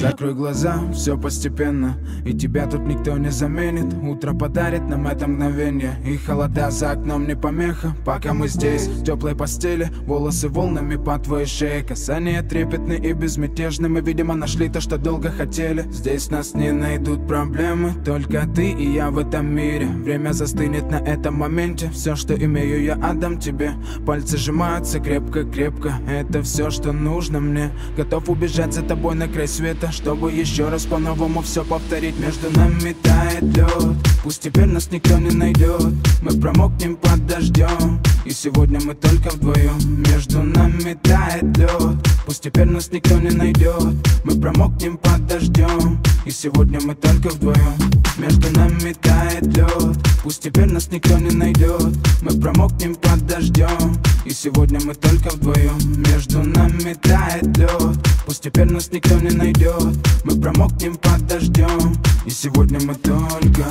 Закрой глаза, все постепенно, и тебя тут никто не заменит. Утро подарит нам это мгновение, и холода за окном не помеха. Пока мы здесь, в теплой постели, волосы волнами по твоей шее. Касания трепетны и безмятежны, мы, видимо, нашли то, что долго хотели. Здесь нас не найдут проблемы, только ты и я в этом мире. Время застынет на этом моменте, все, что имею, я отдам тебе. Пальцы сжимаются крепко-крепко, это все, что нужно мне. Готов убежать за тобой на край света, чтобы еще раз по-новому все повторить. Между нами тает лед, пусть теперь нас никто не найдет. Мы промокнем под дождем, и сегодня мы только вдвоем. Между нами тает лед, пусть теперь нас никто не найдет. Мы промокнем под дождем, и сегодня мы только вдвоем. Между нами тает лед, пусть теперь нас никто не найдет. Мы промокнем под дождем, и сегодня мы только вдвоем. Между нами тает лед, пусть теперь нас никто не найдет. Мы промокнем под дождем, и сегодня мы только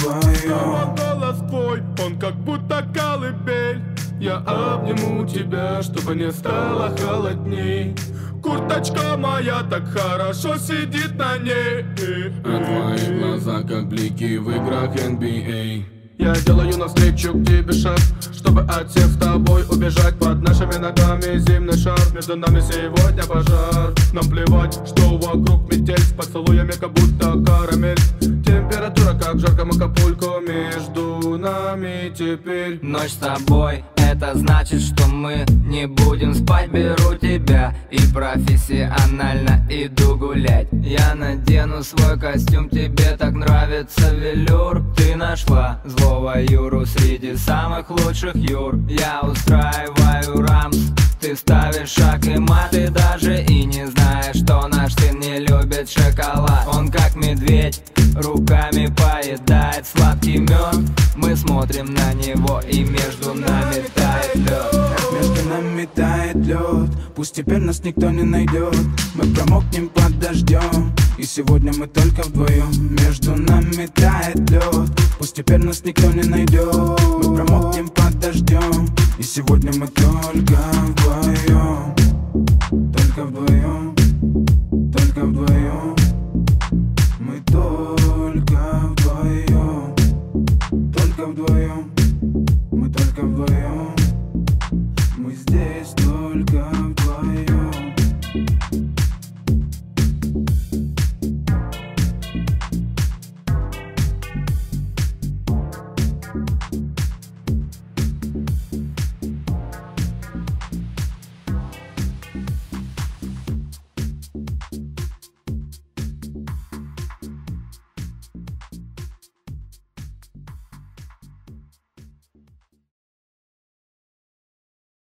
вдвоем. Голос твой, он как будто колыбель. Я обниму тебя, чтобы не стало холодней. Курточка моя так хорошо сидит на ней. А твои глаза как блики в играх NBA. Я делаю навстречу к тебе шаг, чтобы от всех с тобой убежать. Под нашими ногами зимний шар, между нами сегодня пожар. Нам плевать, что вокруг метель, с поцелуями как будто карамель. Температура как в жарком Акапулько, между нами теперь ночь с тобой, это значит, что мы не будем спать. Беру тебя и профессионально иду гулять. Я надену свой костюм, тебе так нравится велюр. Ты нашла злого Юру среди самых лучших Юр. Я устраиваю рамс, ты ставишь шаг и мат. Ты даже и не знаешь, что наш сын не любит шоколад. Он как медведь, руками поедает сладкий мед. Мы смотрим на него, и между нами тает лед. Между нами тает лед, пусть теперь нас никто не найдет. Мы промокнем под дождем, и сегодня мы только вдвоем. Между нами тает лед, пусть теперь нас никто не найдет. Мы промокнем под дождем, и сегодня мы только вдвоем.